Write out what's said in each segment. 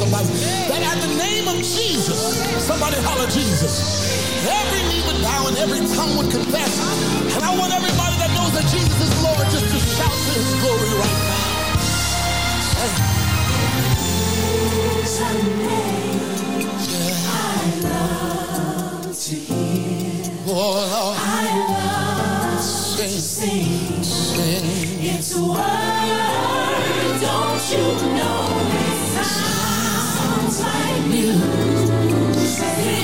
somebody. That at the name of Jesus, somebody holler Jesus. Every knee would bow and every tongue would confess. And I want everybody that knows that Jesus is Lord just to shout to his glory right now. Sunday, I love to hear. Oh, Lord. I love to sing. It's a word, don't you know it sounds like music.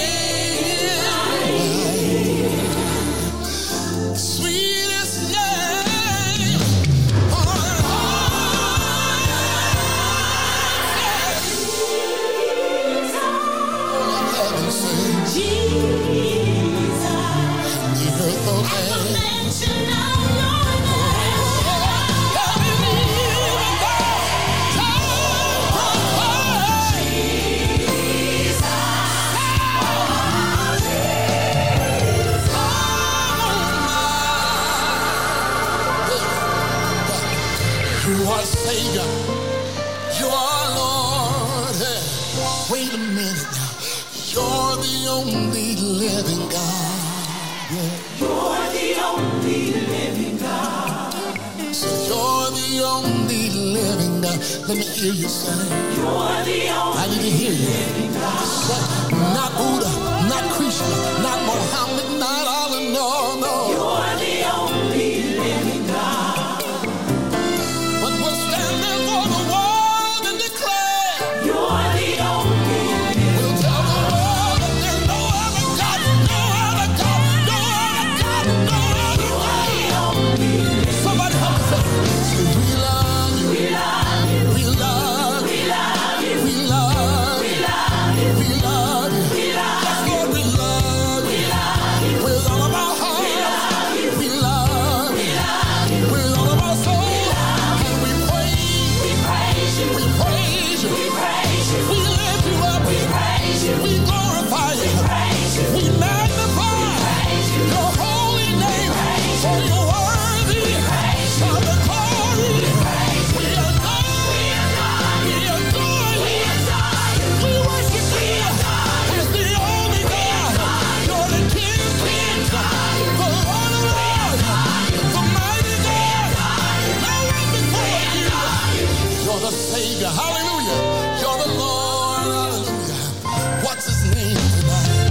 Sweetest name on earth. Jesus, at the mention of your name, every knee will bow. Jesus, you are Savior, you are Lord. Hey, wait a minute now. You're the only living God. Yeah. you're the only living God. So you're the only living God. Let me hear you say. You're the I need to only hear you. living God. Say, not Buddha, not Krishna, not Mohammed, not Allah, no, no. You're the only living God. But we're standing for the world and declare. You're the only living We'll tell the world that there's no other God, no other God, no other God, no other God. the only living. Somebody help me say, we love you, We love you. we love you, We love you. we love We you, love you. we love you. We love Yes, you. Lord, we love We you love you. with all of our heart. We love you. We love We you love you. with all of our soul. And we praise, We praise you. we praise you, We praise you. we lift you up, We praise you. we glorify you, Praise you. we magnify Praise you. your holy name. For you're worthy of the glory. We adore you. We adore you. We worship you as the only God. You're the King of Kings, the Lord of Lords, the mighty God. No one before you. You're the Savior. Hallelujah. You're the Lord. Hallelujah. What's his name tonight?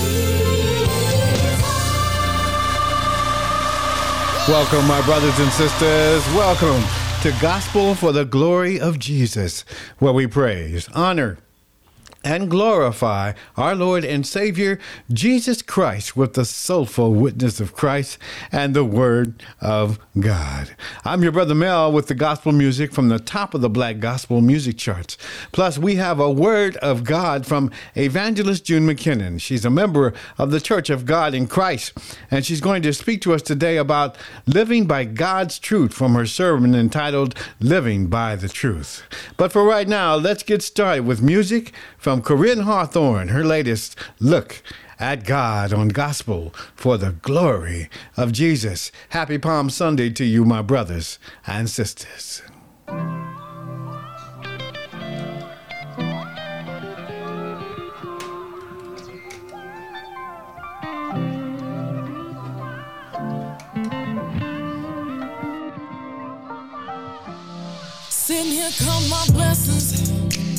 Welcome, my brothers and sisters. Welcome to Gospel for the Glory of Jesus, where we praise, honor, and glorify our Lord and Savior, Jesus Christ, with the soulful witness of Christ and the Word of God. I'm your brother Mel with the gospel music from the top of the Black Gospel Music Charts. Plus, we have a Word of God from Evangelist June McKinnon. She's a member of the Church of God in Christ, and she's going to speak to us today about living by God's truth from her sermon entitled Living by the Truth. But for right now, let's get started with music from Corinne Hawthorne, her latest Look at God on Gospel for the Glory of Jesus. Happy Palm Sunday to you, my brothers and sisters. Sitting here come my blessings.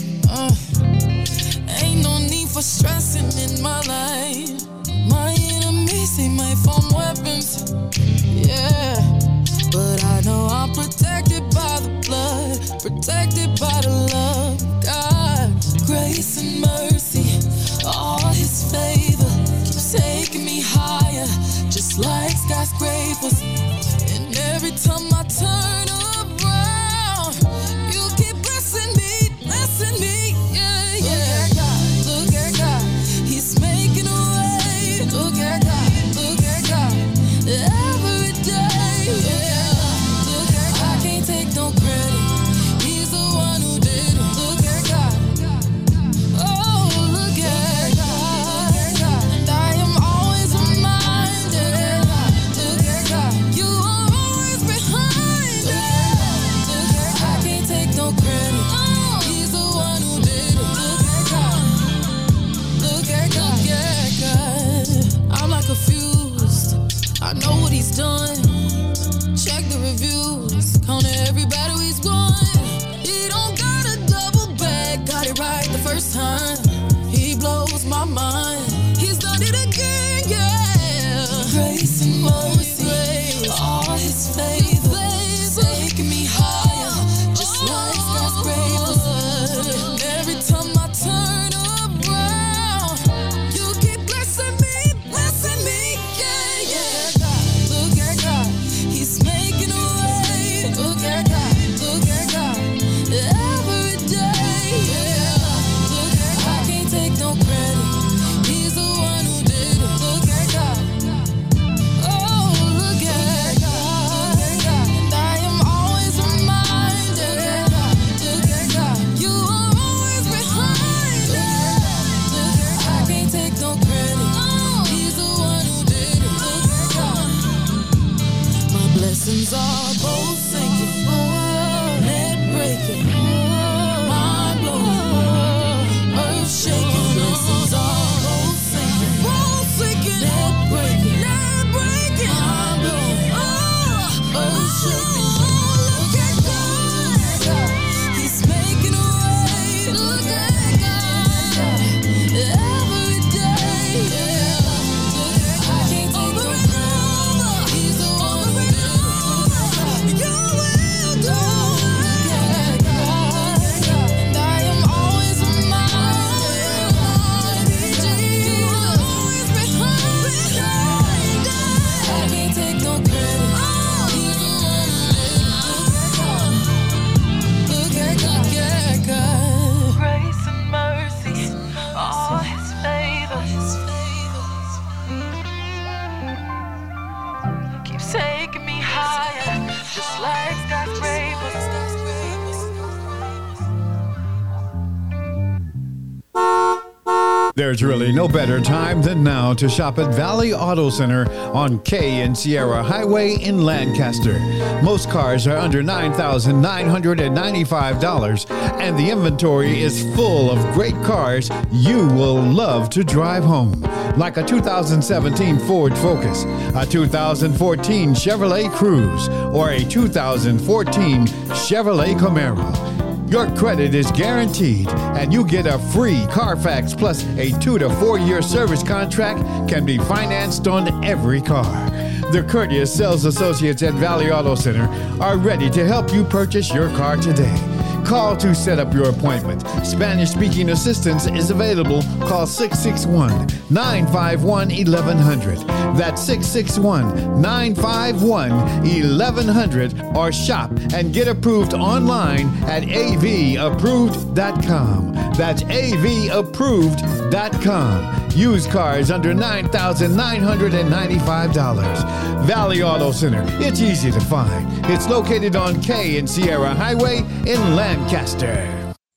Ain't no need for stressing in my life. My enemies, they might form weapons. Yeah. But I know I'm protected by the blood, protected by the love of God. Grace and mercy, all his favor keeps taking me higher, just like skyscrapers. And every time I turn around, you keep blessing me, yeah, yeah. Look at God, he's making a way. Look at God, every day, yeah. Look at God, I can't take no credit, he's the one who did it. Look at God, oh, look at God, and I am always reminded. Look at God, you are always behind it. There's really no better time than now to shop at Valley Auto Center on K and Sierra Highway in Lancaster. Most cars are under $9,995, and the inventory is full of great cars you will love to drive home, like a 2017 Ford Focus, a 2014 Chevrolet Cruze, or a 2014 Chevrolet Camaro. Your credit is guaranteed, and you get a free Carfax plus a 2 to 4 year service contract can be financed on every car. The courteous sales associates at Valley Auto Center are ready to help you purchase your car today. Call to set up your appointment. Spanish-speaking assistance is available. Call 661-951-1100. That's 661-951-1100, or shop and get approved online at avapproved.com. That's avapproved.com. Used cars under $9,995. Valley Auto Center. It's easy to find. It's located on K and Sierra Highway in Lancaster.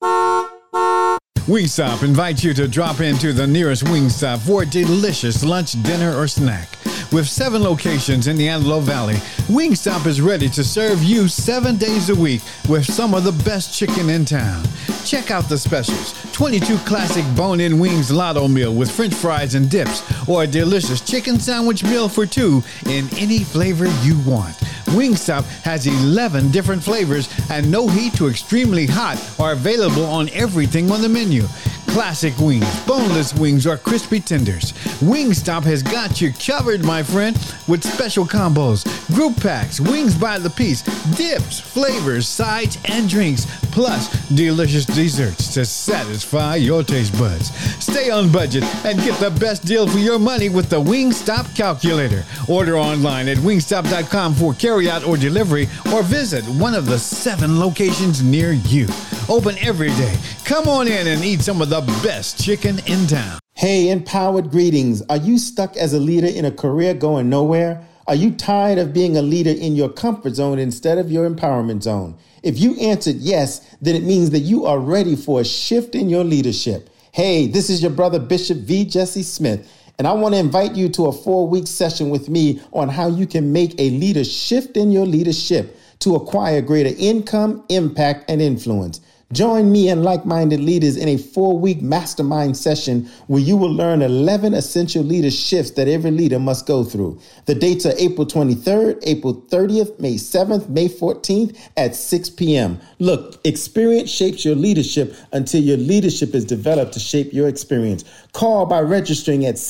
Wingstop invites you to drop into the nearest Wingstop for a delicious lunch, dinner, or snack. With 7 locations in the Antelope Valley, Wingstop is ready to serve you 7 days a week with some of the best chicken in town. Check out the specials: 22 classic bone-in wings lotto meal with french fries and dips, or a delicious chicken sandwich meal for 2 in any flavor you want. Wingstop has 11 different flavors, and no heat to extremely hot are available on everything on the menu. Classic wings, boneless wings, or crispy tenders. Wingstop has got you covered, my friend, with special combos, group packs, wings by the piece, dips, flavors, sides, and drinks, plus delicious desserts to satisfy your taste buds. Stay on budget and get the best deal for your money with the Wingstop calculator. Order online at wingstop.com for carryout or delivery, or visit one of the 7 locations near you. Open every day. Come on in and eat some of the best chicken in town. Hey, empowered greetings. Are you stuck as a leader in a career going nowhere? Are you tired of being a leader in your comfort zone instead of your empowerment zone? If you answered yes, then it means that you are ready for a shift in your leadership. Hey, this is your brother Bishop V. Jesse Smith, and I want to invite you to a 4-week session with me on how you can make a leader shift in your leadership to acquire greater income, impact, and influence. Join me and like-minded leaders in a 4-week mastermind session where you will learn 11 essential leader shifts that every leader must go through. The dates are April 23rd, April 30th, May 7th, May 14th at 6 p.m. Look, experience shapes your leadership until your leadership is developed to shape your experience. Call by registering at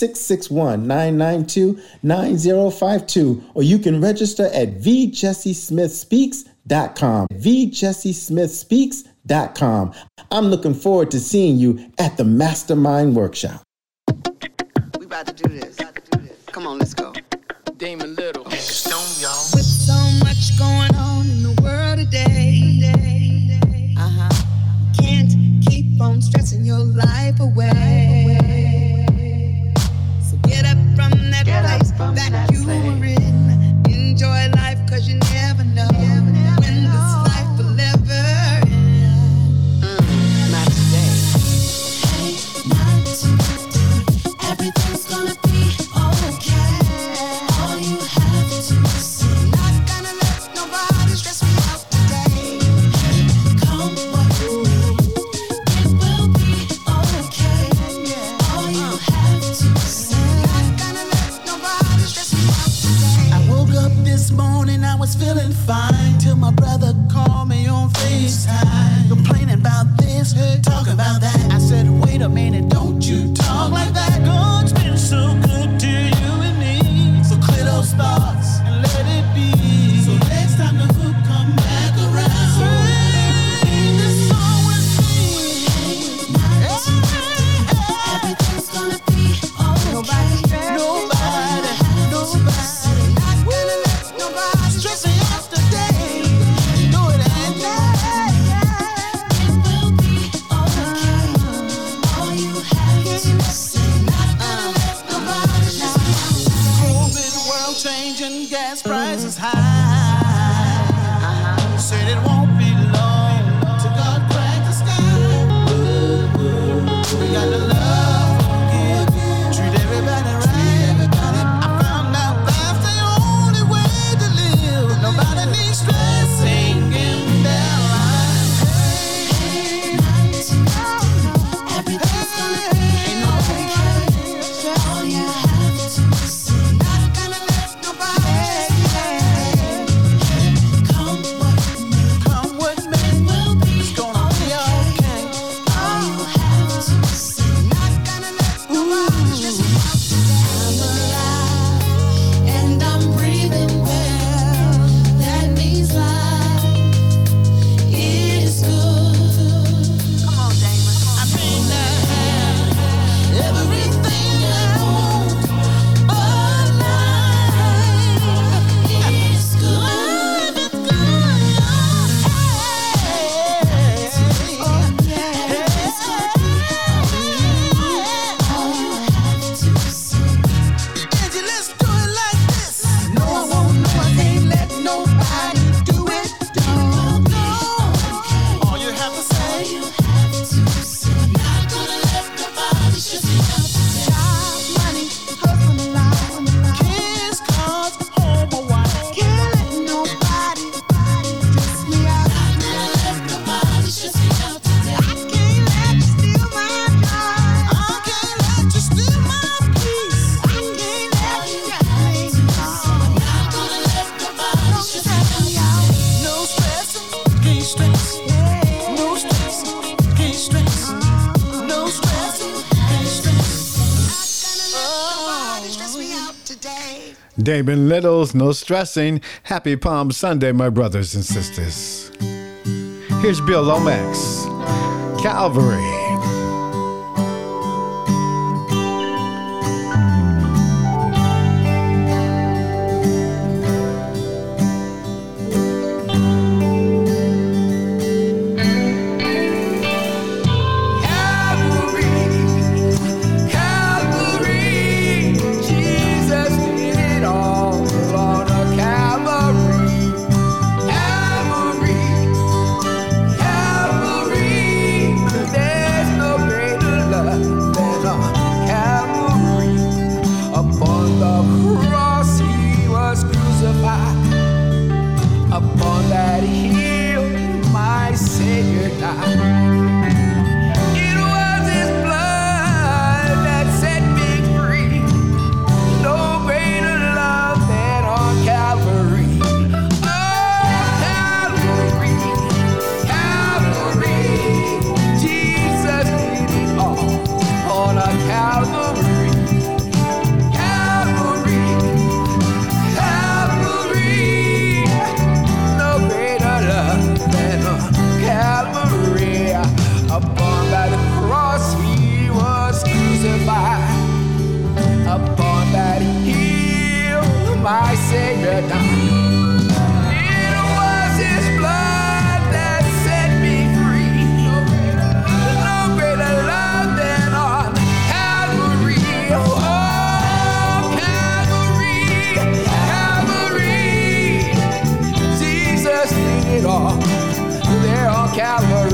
661-992-9052, or you can register at vjessesmithspeaks.com. vjessesmithspeaks.com. I'm looking forward to seeing you at the Mastermind Workshop. We about to do this. Come on, let's go. Damon Little. Stone, y'all. With so much going on in the world today, can't keep on stressing your life away. So get up from that place that you were in. Enjoy life, cause you never know when this life will ever end. Not today. Hey, not today. Everything's gonna be okay. All you have to say. Not gonna let nobody stress me out today. Come what may, it will be okay. All you have to say. Not gonna let nobody stress me out today. I woke up this morning, I was feeling fine, till my brother called me on FaceTime, complaining about this, talking about that. I said, wait a minute, don't you talk like that. God's been so good to you and me, so clear those thoughts and let it be. So next time the hook come back around, sing this song with me. Not today. Everything's gonna be okay. Nobody stress me. Nobody. Not gonna let nobody stress me out today. No, it ain't. It will be okay. All you have to say. Not gonna let nobody stress me out today. COVID world changing, gas prices high. Said it won't be long till God crack the sky. We got to love, today. Damon Littles, No Stressing. Happy Palm Sunday, my brothers and sisters. Here's Bill Lomax, Calvary. Upon that hill, my Savior died. It was His blood that set me free. No greater love than on Calvary. Oh, Calvary, Calvary. Jesus did it all on a Calvary. Upon that cross He was crucified. Upon that hill my Savior died. It was His blood that set me free. No greater love than on Calvary. Oh, Calvary, Calvary. Jesus did it all there on Calvary.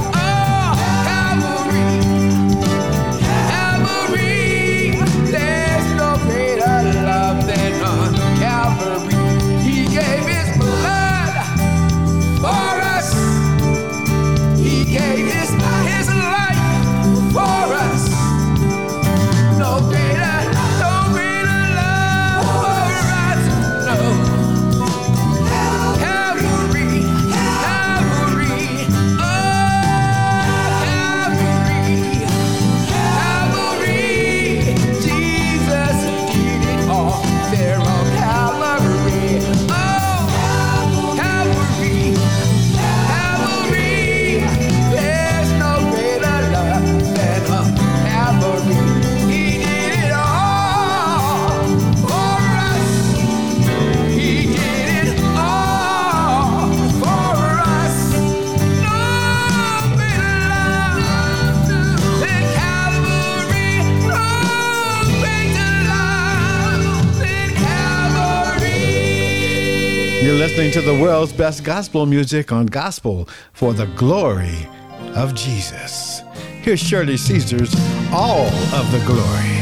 You're listening to the world's best gospel music on Gospel for the Glory of Jesus. Here's Shirley Caesar's All of the Glory.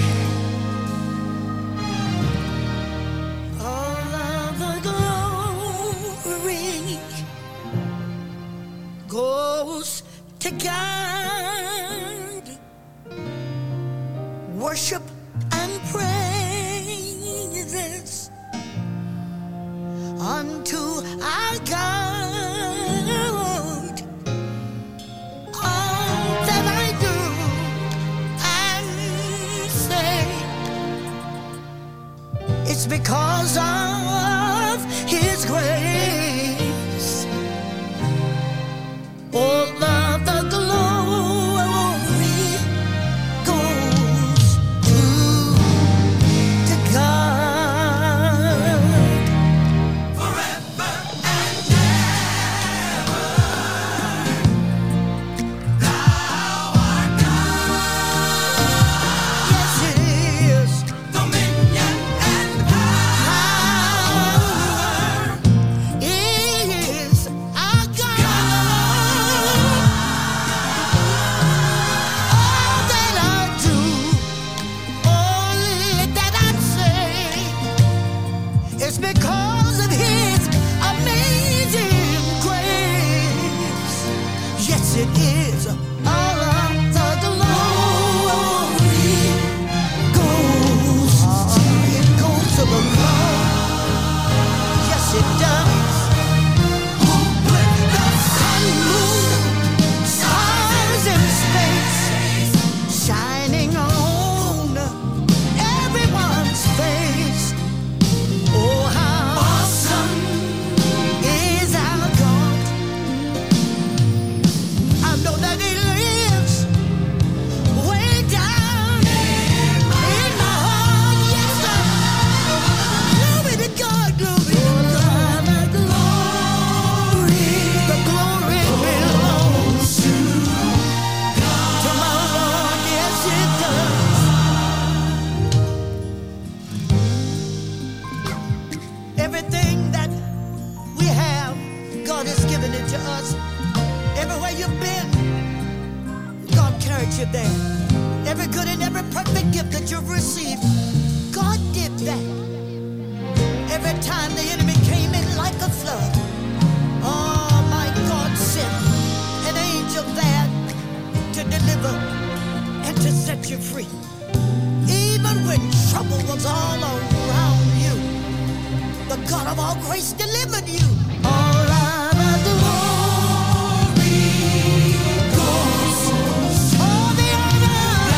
All of the glory goes to God. Worship and praises unto our God. All that I do and say, it's because of His grace. All of the glory goes to God. given it to us. Everywhere you've been, God carried you there. Every good and every perfect gift that you've received, God did that. Every time the enemy came in like a flood, oh my God sent an angel there to deliver and to set you free. Even when trouble was all around you, the God of all grace delivered you. All out of the glory goes all the honor.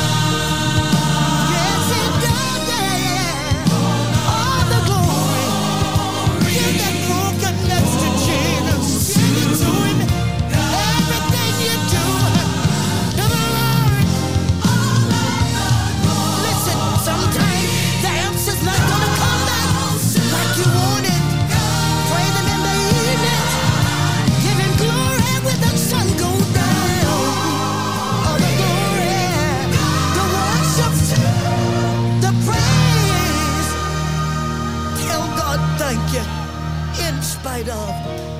Yes, it does, yeah. All the glory. Give that brokenness to Jesus. Give it to him. Everything you do to the Lord. Listen, sometimes the answer's not gonna come back like you wanted. Praise him in the evening. Give him glory when the sun goes down. Oh, the glory, the worship, the praise. Tell God thank you in spite of.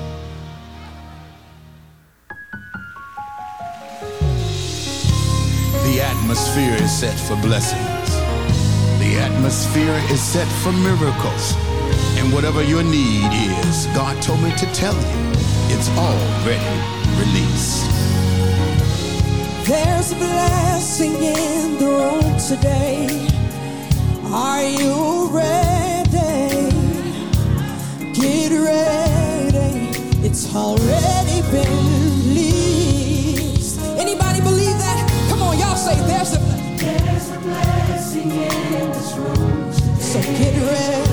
The atmosphere is set for blessings. The atmosphere is set for miracles. And whatever your need is, God told me to tell you, it's already released. There's a blessing in the room today. Are you ready? Get ready. It's already been released. Anybody believe that? Come on, y'all say there's a blessing in this room today. So get ready.